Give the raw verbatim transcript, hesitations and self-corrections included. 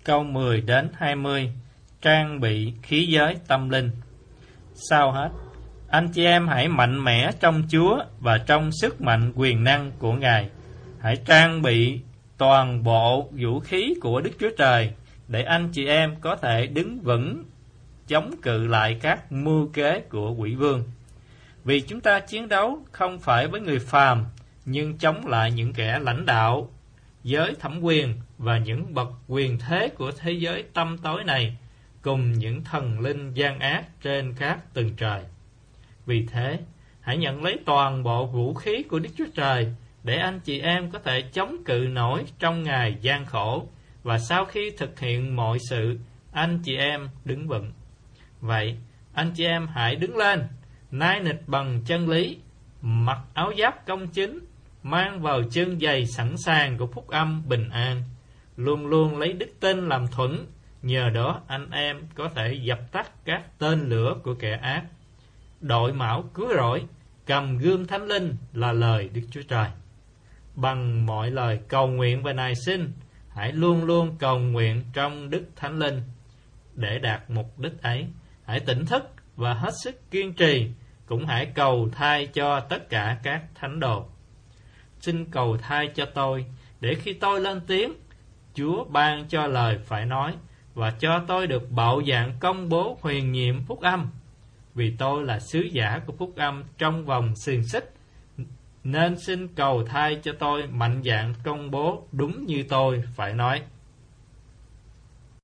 câu mười đến hai mươi, trang bị khí giới tâm linh. Sau hết, anh chị em hãy mạnh mẽ trong Chúa và trong sức mạnh quyền năng của Ngài. Hãy trang bị toàn bộ vũ khí của Đức Chúa Trời để anh chị em có thể đứng vững chống cự lại các mưu kế của quỷ vương. Vì chúng ta chiến đấu không phải với người phàm, nhưng chống lại những kẻ lãnh đạo, giới thẩm quyền và những bậc quyền thế của thế giới tăm tối này, cùng những thần linh gian ác trên các tầng trời. Vì thế, hãy nhận lấy toàn bộ vũ khí của Đức Chúa Trời để anh chị em có thể chống cự nổi trong ngày gian khổ, và sau khi thực hiện mọi sự, anh chị em đứng vững. Vậy, anh chị em hãy đứng lên, nai nịch bằng chân lý, mặc áo giáp công chính, mang vào chân giày sẵn sàng của phúc âm bình an, luôn luôn lấy đức tin làm thuẫn, nhờ đó anh em có thể dập tắt các tên lửa của kẻ ác. Đội mão cứu rỗi, cầm gươm thánh linh là lời Đức Chúa Trời. Bằng mọi lời cầu nguyện và nài xin, hãy luôn luôn cầu nguyện trong Đức Thánh Linh. Để đạt mục đích ấy, hãy tỉnh thức và hết sức kiên trì, cũng hãy cầu thai cho tất cả các thánh đồ. Xin cầu thai cho tôi, để khi tôi lên tiếng, Chúa ban cho lời phải nói, và cho tôi được bạo dạn công bố huyền nhiệm phúc âm. Vì tôi là sứ giả của phúc âm trong vòng xiềng xích, nên xin cầu thai cho tôi mạnh dạn công bố đúng như tôi phải nói.